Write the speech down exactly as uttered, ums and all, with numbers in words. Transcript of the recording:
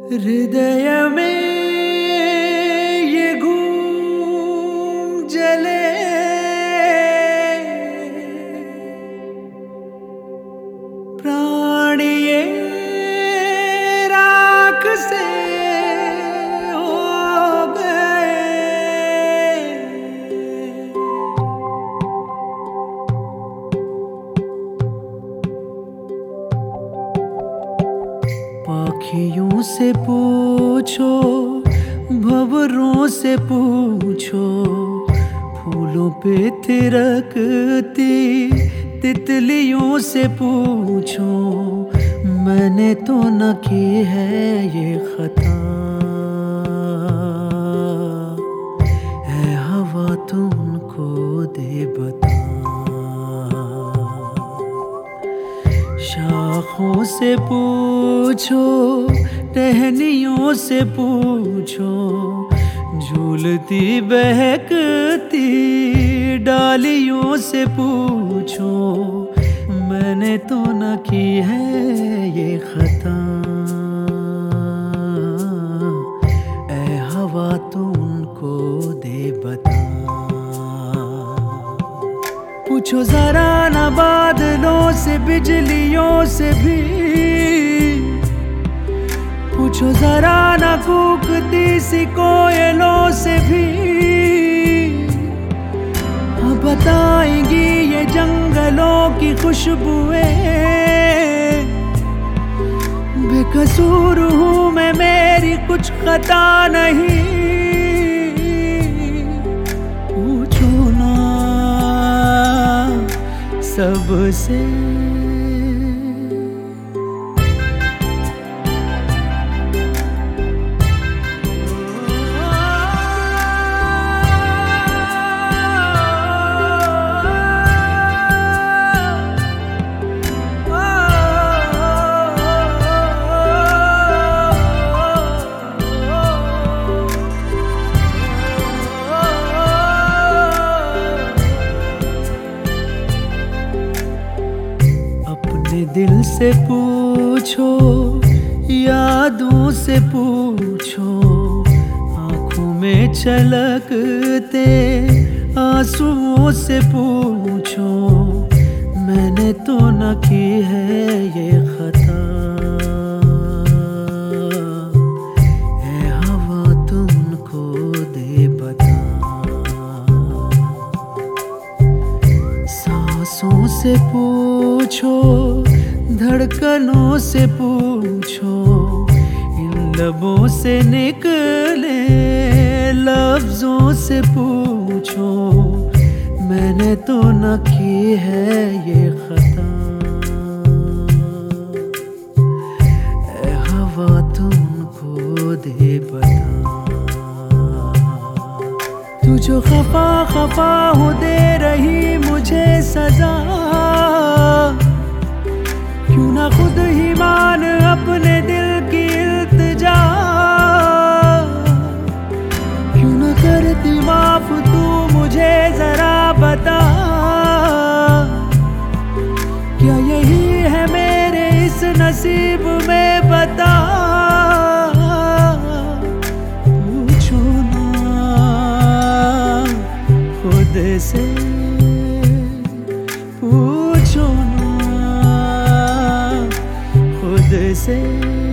हृदय में ये घूम जले, प्राण ये राख से हो गए। पाखियों से पूछो, भंवरों से पूछो, फूलों पे थिरकती तितलियों से पूछो, मैंने तो न की है ये खता। है हवा तो उनको दे बता। शाखों से पूछो, टहनियों से पूछो, झूलती बहकती डालियों से पूछो, मैंने तो न की है ये खता। ऐ हवा तो उनको दे बता। पूछो जरा न बादलों से, बिजलियों से भी, पूछो जरा न कूकती सी कोयलों से भी। अब बताएंगी ये जंगलों की खुशबुएं, बेकसूर हूँ मैं, मेरी कुछ खता नहीं। पूछो ना सबसे। दिल से पूछो, यादों से पूछो, आँखों में छलकते आंसुओं से पूछो, मैंने तो न की है ये खता। है हवा तो उनको दे बता। सांसों से पूछो, धड़कनों से पूछो, इन लबों से निकले लफ्जों से पूछो, मैंने तो न की है ये खता। ऐ हवा तो उनको दे बता। तू जो खफा खफा हो दे रही मुझे सजा, क्यों ना खुद ही मान अपने दिल की इल्तिजा। क्यों ना करती माफ तू मुझे जरा बता। क्या यही है मेरे इस नसीब में बता। पूछो ना खुद से, पूछो ना खुद से।